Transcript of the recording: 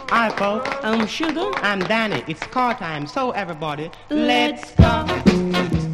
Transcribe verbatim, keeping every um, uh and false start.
Hi, folks. I'm Sugar. I'm Danny. It's car time, so everybody, Let's go.